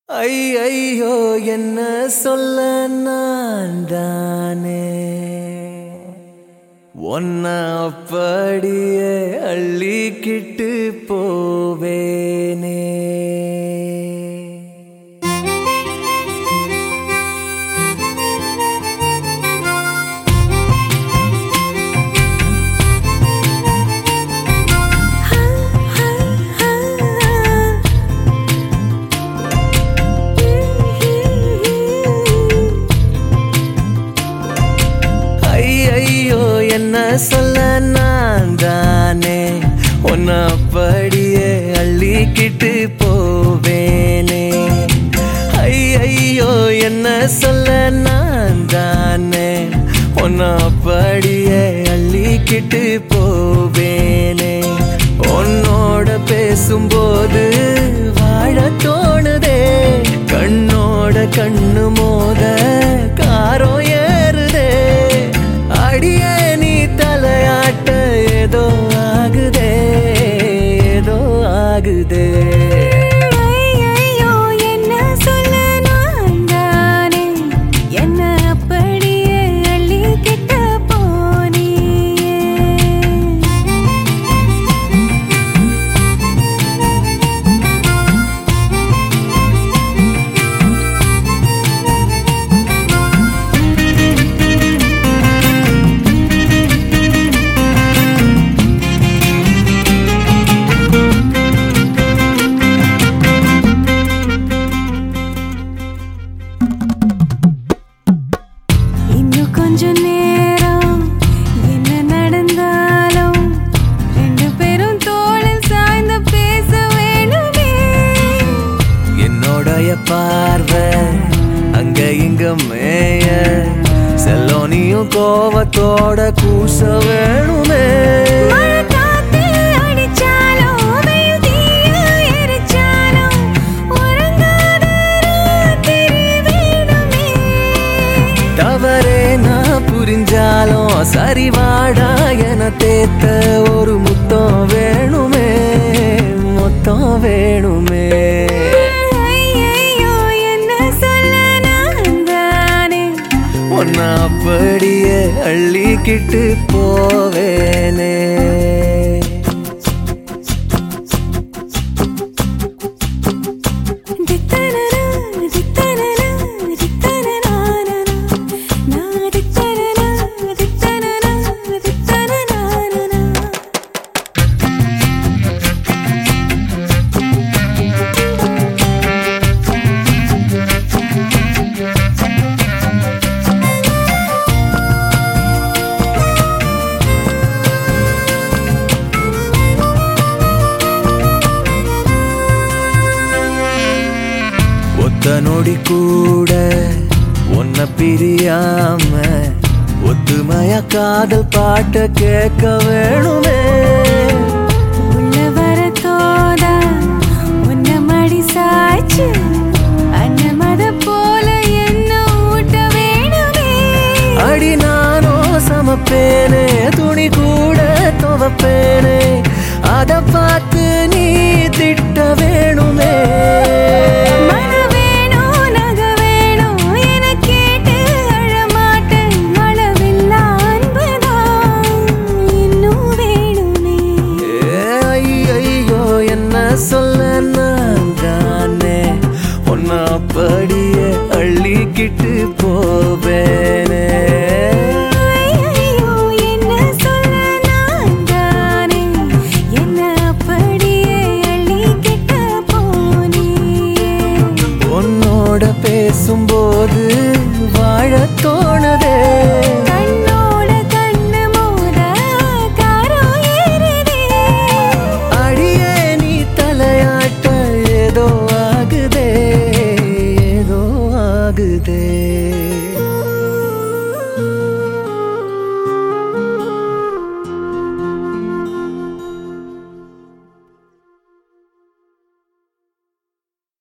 ஐயோ என்ன சொல்ல நான் தானே ஒன்ன அப்படியே அள்ளிக்கிட்டு போவேனே. ஐயோ என்ன சொல்ல நான் தானே ஒன்ன அப்படியே அள்ளிக்கிட்டு போவேனே. ஐயோ என்ன சொல்ல நான் தானே ஒன்ன அப்படியே அள்ளிக்கிட்டு போவேனே. உன்னோட பேசும்போது வாழ தோணுதே, கண்ணோட கண்ணு மோத காரோ ஏறுதே. அடியே நீ தலையாட்ட ஏதோ ஆகுதே, ஏதோ ஆகுதே. கொஞ்ச நேரம் என்ன நடந்தாலும் ரெண்டு பேரும் தோளில் சாய்ந்து பேச வேணுமே. என்னோடைய பார்வை அங்க இங்க மேய செல்லோனியும் கோவத்தோட கூச வேணுமே. தவறே நான் புரிஞ்சாலும் சரிவாடா என தேத்த ஒரு முத்தம் வேணுமே, முத்தம் வேணுமே. என்ன சொல்ல நான் தானே ஒன்ன அப்படியே அள்ளிக்கிட்டு போவேனே. நொடி கூட ஒன்ன பிரியாம ஒத்துமைய காதல் பாட்ட கேட்க வேணுமே. உள்ள வர தோத உன்ன மடி சாய்ச்சு அன்னமத போல என்ன ஊட்ட வேணுமே. அடி நானோ சமப்பேனே, துணி கூட துவப்பேனே, அத பார்த்து நீ திட்ட வேணுமே. சொல்ல நான் தானே ஒன்ன அப்படியே அள்ளிக்கிட்டு போவேனே.